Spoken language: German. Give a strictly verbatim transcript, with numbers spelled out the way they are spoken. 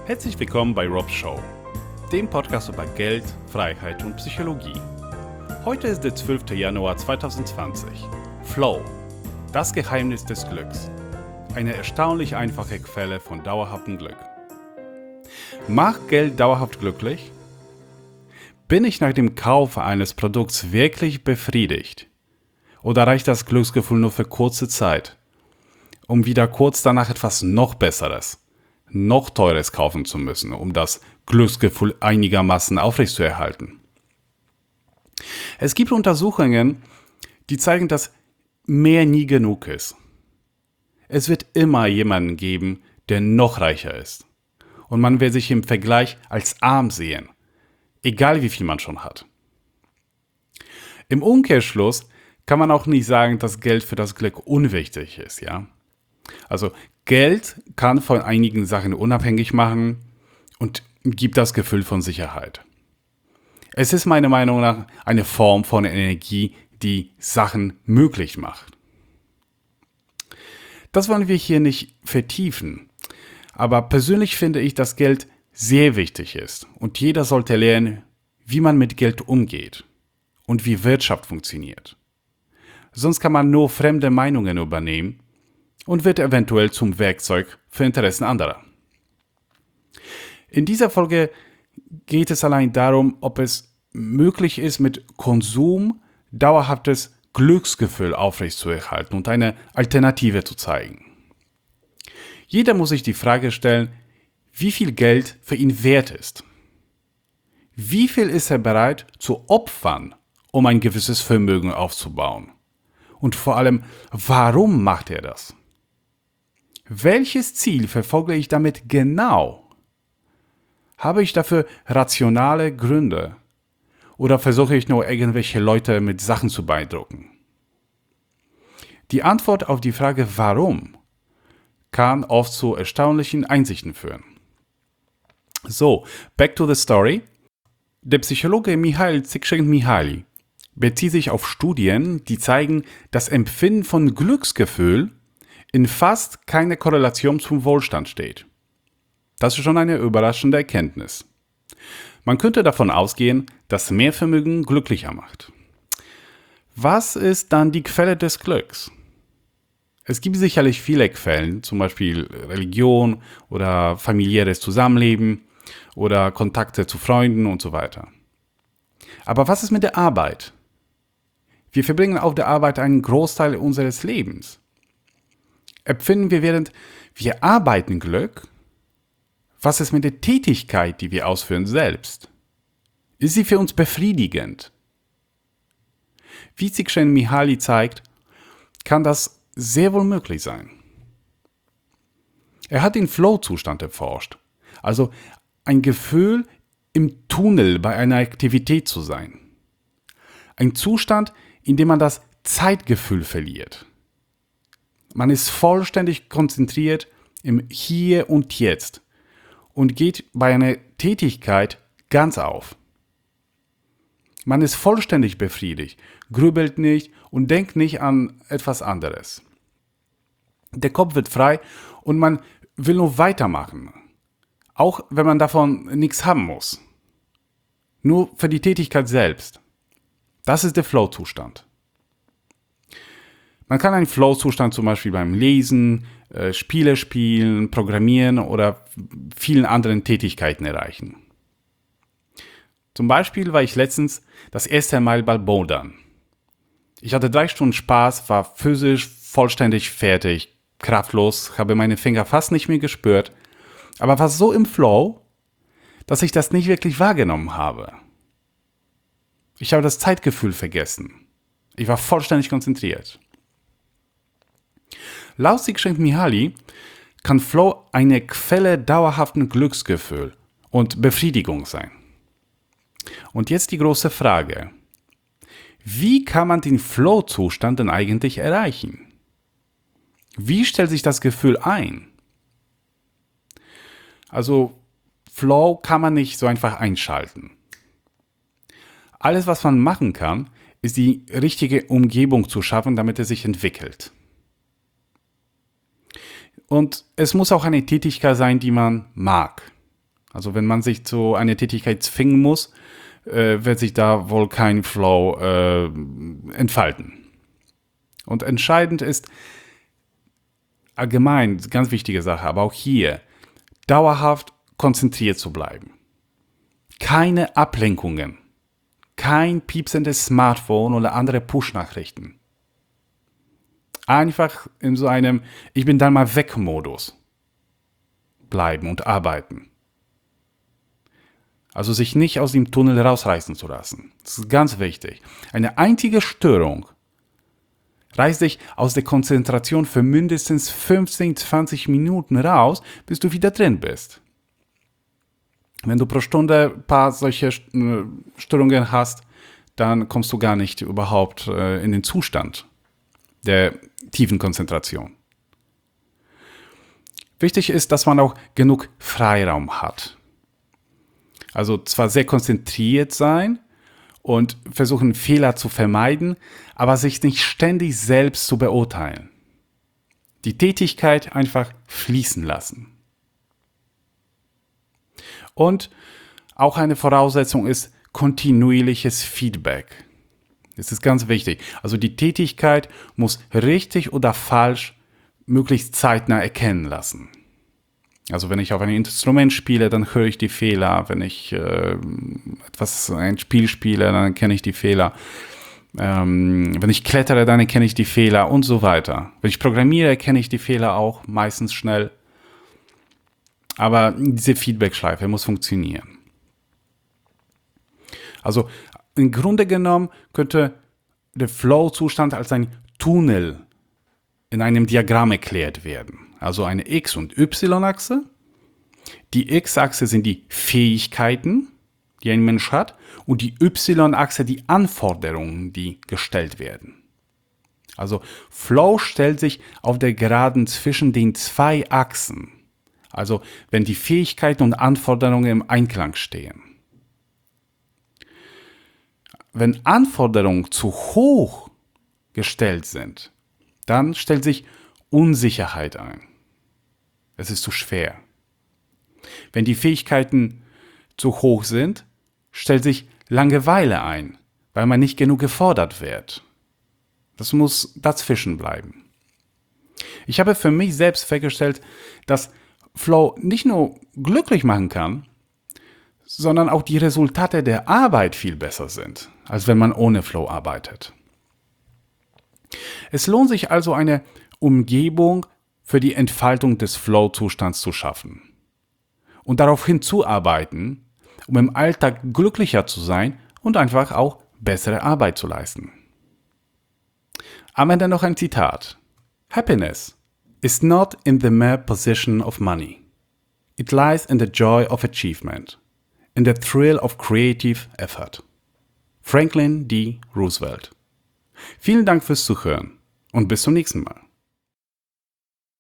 Herzlich willkommen bei Rob's Show, dem Podcast über Geld, Freiheit und Psychologie. Heute ist der zwölfte Januar zweitausendzwanzig. Flow, das Geheimnis des Glücks. Eine erstaunlich einfache Quelle von dauerhaftem Glück. Macht Geld dauerhaft glücklich? Bin ich nach dem Kauf eines Produkts wirklich befriedigt? Oder reicht das Glücksgefühl nur für kurze Zeit, um wieder kurz danach etwas noch Besseres, noch Teures kaufen zu müssen, um das Glücksgefühl einigermaßen aufrechtzuerhalten? Es gibt Untersuchungen, die zeigen, dass mehr nie genug ist. Es wird immer jemanden geben, der noch reicher ist. Und man wird sich im Vergleich als arm sehen, egal wie viel man schon hat. Im Umkehrschluss kann man auch nicht sagen, dass Geld für das Glück unwichtig ist, ja? Also Geld kann von einigen Sachen unabhängig machen und gibt das Gefühl von Sicherheit. Es ist meiner Meinung nach eine Form von Energie, die Sachen möglich macht. Das wollen wir hier nicht vertiefen, aber persönlich finde ich, dass Geld sehr wichtig ist und jeder sollte lernen, wie man mit Geld umgeht und wie Wirtschaft funktioniert. Sonst kann man nur fremde Meinungen übernehmen und wird eventuell zum Werkzeug für Interessen anderer. In dieser Folge geht es allein darum, ob es möglich ist, mit Konsum dauerhaftes Glücksgefühl aufrechtzuerhalten und eine Alternative zu zeigen. Jeder muss sich die Frage stellen, wie viel Geld für ihn wert ist. Wie viel ist er bereit zu opfern, um ein gewisses Vermögen aufzubauen? Und vor allem, warum macht er das? Welches Ziel verfolge ich damit genau? Habe ich dafür rationale Gründe? Oder versuche ich nur irgendwelche Leute mit Sachen zu beeindrucken? Die Antwort auf die Frage warum kann oft zu erstaunlichen Einsichten führen. So, back to the story. Der Psychologe Mihail Csikszentmihalyi bezieht sich auf Studien, die zeigen, das Empfinden von Glücksgefühl in fast keine Korrelation zum Wohlstand steht. Das ist schon eine überraschende Erkenntnis. Man könnte davon ausgehen, dass mehr Vermögen glücklicher macht. Was ist dann die Quelle des Glücks? Es gibt sicherlich viele Quellen, zum Beispiel Religion oder familiäres Zusammenleben oder Kontakte zu Freunden und so weiter. Aber was ist mit der Arbeit? Wir verbringen auf der Arbeit einen Großteil unseres Lebens. Empfinden wir, während wir arbeiten, Glück? Was ist mit der Tätigkeit, die wir ausführen, selbst? Ist sie für uns befriedigend? Wie Csikszentmihalyi zeigt, kann das sehr wohl möglich sein. Er hat den Flow-Zustand erforscht, also ein Gefühl, im Tunnel bei einer Aktivität zu sein. Ein Zustand, in dem man das Zeitgefühl verliert. Man ist vollständig konzentriert im Hier und Jetzt und geht bei einer Tätigkeit ganz auf. Man ist vollständig befriedigt, grübelt nicht und denkt nicht an etwas anderes. Der Kopf wird frei und man will nur weitermachen, auch wenn man davon nichts haben muss. Nur für die Tätigkeit selbst. Das ist der Flow-Zustand. Man kann einen Flow-Zustand zum Beispiel beim Lesen, äh, Spiele spielen, Programmieren oder vielen anderen Tätigkeiten erreichen. Zum Beispiel war ich letztens das erste Mal bei Bouldern. Ich hatte drei Stunden Spaß, war physisch vollständig fertig, kraftlos, habe meine Finger fast nicht mehr gespürt, aber war so im Flow, dass ich das nicht wirklich wahrgenommen habe. Ich habe das Zeitgefühl vergessen. Ich war vollständig konzentriert. Laut Csikszentmihalyi kann Flow eine Quelle dauerhaften Glücksgefühl und Befriedigung sein. Und jetzt die große Frage. Wie kann man den Flow-Zustand denn eigentlich erreichen? Wie stellt sich das Gefühl ein? Also Flow kann man nicht so einfach einschalten. Alles, was man machen kann, ist die richtige Umgebung zu schaffen, damit es sich entwickelt. Und es muss auch eine Tätigkeit sein, die man mag. Also wenn man sich zu einer Tätigkeit zwingen muss, äh, wird sich da wohl kein Flow äh, entfalten. Und entscheidend ist allgemein, ganz wichtige Sache, aber auch hier, dauerhaft konzentriert zu bleiben. Keine Ablenkungen. Kein piepsendes Smartphone oder andere Push-Nachrichten. Einfach in so einem Ich bin dann mal weg Modus bleiben und arbeiten. Also sich nicht aus dem Tunnel rausreißen zu lassen. Das ist ganz wichtig. Eine einzige Störung reißt dich aus der Konzentration für mindestens fünfzehn, zwanzig Minuten raus, bis du wieder drin bist. Wenn du pro Stunde ein paar solche Störungen hast, dann kommst du gar nicht überhaupt in den Zustand der tiefen Konzentration. Wichtig ist, dass man auch genug Freiraum hat. Also zwar sehr konzentriert sein und versuchen, Fehler zu vermeiden, aber sich nicht ständig selbst zu beurteilen. Die Tätigkeit einfach fließen lassen. Und auch eine Voraussetzung ist kontinuierliches Feedback. Das ist ganz wichtig. Also die Tätigkeit muss richtig oder falsch möglichst zeitnah erkennen lassen. Also wenn ich auf einem Instrument spiele, dann höre ich die Fehler. Wenn ich äh, etwas, ein Spiel spiele, dann erkenne ich die Fehler. Ähm, wenn ich klettere, dann erkenne ich die Fehler und so weiter. Wenn ich programmiere, erkenne ich die Fehler auch meistens schnell. Aber diese Feedback-Schleife muss funktionieren. Also im Grunde genommen könnte der Flow-Zustand als ein Tunnel in einem Diagramm erklärt werden. Also eine X- und Y-Achse. Die X-Achse sind die Fähigkeiten, die ein Mensch hat, und die Y-Achse die Anforderungen, die gestellt werden. Also Flow stellt sich auf der Geraden zwischen den zwei Achsen. Also wenn die Fähigkeiten und Anforderungen im Einklang stehen. Wenn Anforderungen zu hoch gestellt sind, dann stellt sich Unsicherheit ein. Es ist zu schwer. Wenn die Fähigkeiten zu hoch sind, stellt sich Langeweile ein, weil man nicht genug gefordert wird. Das muss dazwischen bleiben. Ich habe für mich selbst festgestellt, dass Flow nicht nur glücklich machen kann, sondern auch die Resultate der Arbeit viel besser sind, als wenn man ohne Flow arbeitet. Es lohnt sich also, eine Umgebung für die Entfaltung des Flow-Zustands zu schaffen und darauf hinzuarbeiten, um im Alltag glücklicher zu sein und einfach auch bessere Arbeit zu leisten. Am Ende noch ein Zitat. Happiness is not in the mere possession of money. It lies in the joy of achievement, in the thrill of creative effort. Franklin D. Roosevelt. Vielen Dank fürs Zuhören und bis zum nächsten Mal.